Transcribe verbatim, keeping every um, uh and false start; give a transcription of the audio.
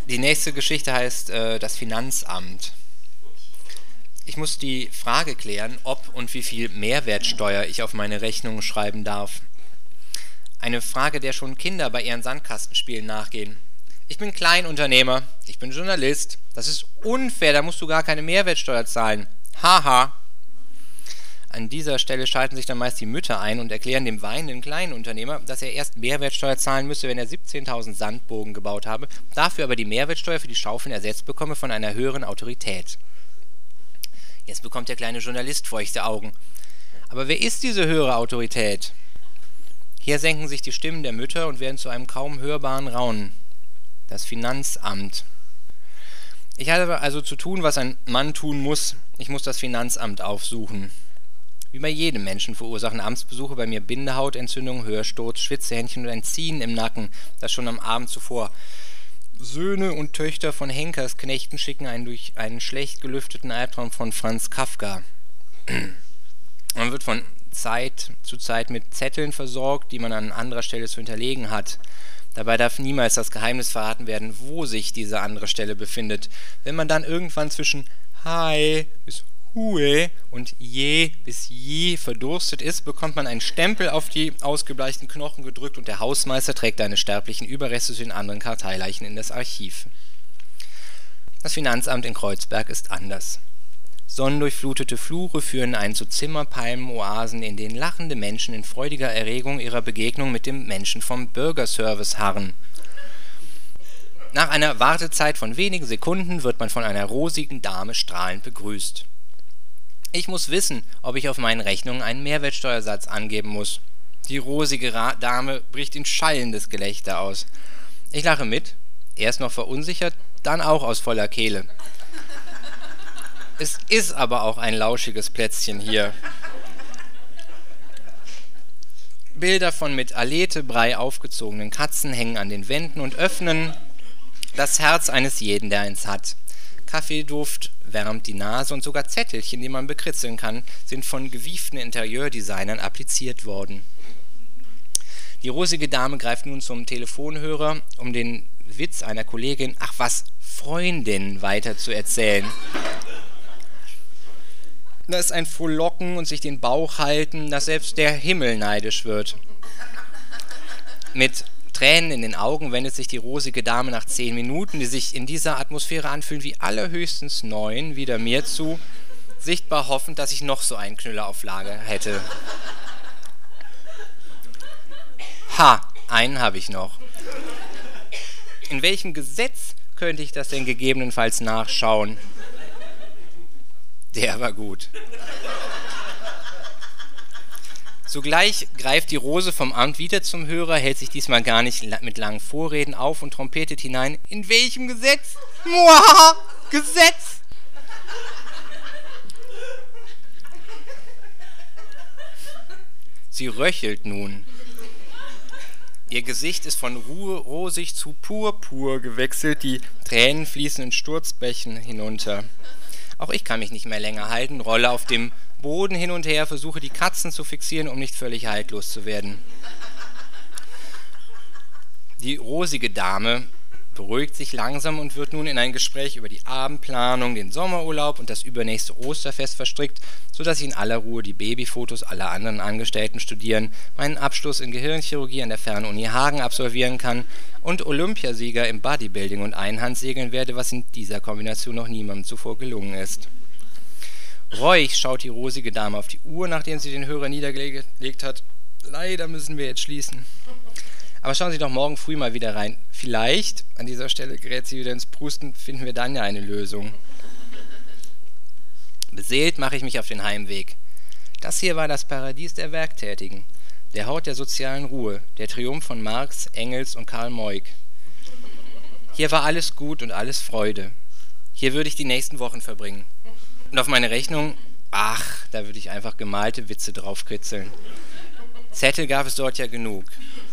Die nächste Geschichte heißt äh, das Finanzamt. Ich muss die Frage klären, ob und wie viel Mehrwertsteuer ich auf meine Rechnung schreiben darf. Eine Frage, der schon Kinder bei ihren Sandkastenspielen nachgehen. Ich bin Kleinunternehmer, ich bin Journalist. Das ist unfair, da musst du gar keine Mehrwertsteuer zahlen. Haha. An dieser Stelle schalten sich dann meist die Mütter ein und erklären dem weinenden Kleinunternehmer, dass er erst Mehrwertsteuer zahlen müsse, wenn er siebzehntausend Sandbogen gebaut habe, dafür aber die Mehrwertsteuer für die Schaufeln ersetzt bekomme von einer höheren Autorität. Jetzt bekommt der kleine Journalist feuchte Augen. Aber wer ist diese höhere Autorität? Hier senken sich die Stimmen der Mütter und werden zu einem kaum hörbaren Raunen. Das Finanzamt. Ich habe also zu tun, was ein Mann tun muss. Ich muss das Finanzamt aufsuchen. Wie bei jedem Menschen verursachen Amtsbesuche bei mir Bindehautentzündung, Hörsturz, Schwitzehändchen und ein Ziehen im Nacken, das schon am Abend zuvor. Söhne und Töchter von Henkersknechten schicken einen durch einen schlecht gelüfteten Albtraum von Franz Kafka. Man wird von Zeit zu Zeit mit Zetteln versorgt, die man an anderer Stelle zu hinterlegen hat. Dabei darf niemals das Geheimnis verraten werden, wo sich diese andere Stelle befindet. Wenn man dann irgendwann zwischen Hi bis Hue und Je bis Je verdurstet ist, bekommt man einen Stempel auf die ausgebleichten Knochen gedrückt und der Hausmeister trägt deine sterblichen Überreste zu den anderen Karteileichen in das Archiv. Das Finanzamt in Kreuzberg ist anders. Sonnendurchflutete Flure führen einen zu Zimmerpalmen-Oasen, in denen lachende Menschen in freudiger Erregung ihrer Begegnung mit dem Menschen vom Bürgerservice harren. Nach einer Wartezeit von wenigen Sekunden wird man von einer rosigen Dame strahlend begrüßt. Ich muss wissen, ob ich auf meinen Rechnungen einen Mehrwertsteuersatz angeben muss. Die rosige Ra- Dame bricht in schallendes Gelächter aus. Ich lache mit, erst noch verunsichert, dann auch aus voller Kehle. Es ist aber auch ein lauschiges Plätzchen hier. Bilder von mit Aletebrei aufgezogenen Katzen hängen an den Wänden und öffnen das Herz eines jeden, der eins hat. Kaffeeduft wärmt die Nase und sogar Zettelchen, die man bekritzeln kann, sind von gewieften Interieurdesignern appliziert worden. Die rosige Dame greift nun zum Telefonhörer, um den Witz einer Kollegin, ach was, Freundin, weiter zu erzählen. Da ist ein Frohlocken und sich den Bauch halten, dass selbst der Himmel neidisch wird. Mit Tränen in den Augen wendet sich die rosige Dame nach zehn Minuten, die sich in dieser Atmosphäre anfühlen wie allerhöchstens neun, wieder mir zu, sichtbar hoffend, dass ich noch so einen Knüller auf Lager hätte. Ha, einen habe ich noch. In welchem Gesetz könnte ich das denn gegebenenfalls nachschauen? Der war gut. Sogleich greift die Rose vom Amt wieder zum Hörer, hält sich diesmal gar nicht mit langen Vorreden auf und trompetet hinein. In welchem Gesetz? Muahaha, Gesetz! Sie röchelt nun. Ihr Gesicht ist von Ruhe rosig zu purpur gewechselt, die Tränen fließen in Sturzbächen hinunter. Auch ich kann mich nicht mehr länger halten, rolle auf dem Boden hin und her, versuche die Katzen zu fixieren, um nicht völlig haltlos zu werden. Die rosige Dame beruhigt sich langsam und wird nun in ein Gespräch über die Abendplanung, den Sommerurlaub und das übernächste Osterfest verstrickt, sodass ich in aller Ruhe die Babyfotos aller anderen Angestellten studieren, meinen Abschluss in Gehirnchirurgie an der Fernuni Hagen absolvieren kann und Olympiasieger im Bodybuilding und Einhandsegeln werde, was in dieser Kombination noch niemandem zuvor gelungen ist. Reuig schaut die rosige Dame auf die Uhr, nachdem sie den Hörer niedergelegt hat. Leider müssen wir jetzt schließen. Aber schauen Sie doch morgen früh mal wieder rein. Vielleicht, an dieser Stelle gerät sie wieder ins Prusten, finden wir dann ja eine Lösung. Beseelt mache ich mich auf den Heimweg. Das hier war das Paradies der Werktätigen, der Hort der sozialen Ruhe, der Triumph von Marx, Engels und Karl Moik. Hier war alles gut und alles Freude. Hier würde ich die nächsten Wochen verbringen. Und auf meine Rechnung, ach, da würde ich einfach gemalte Witze draufkritzeln. Zettel gab es dort ja genug.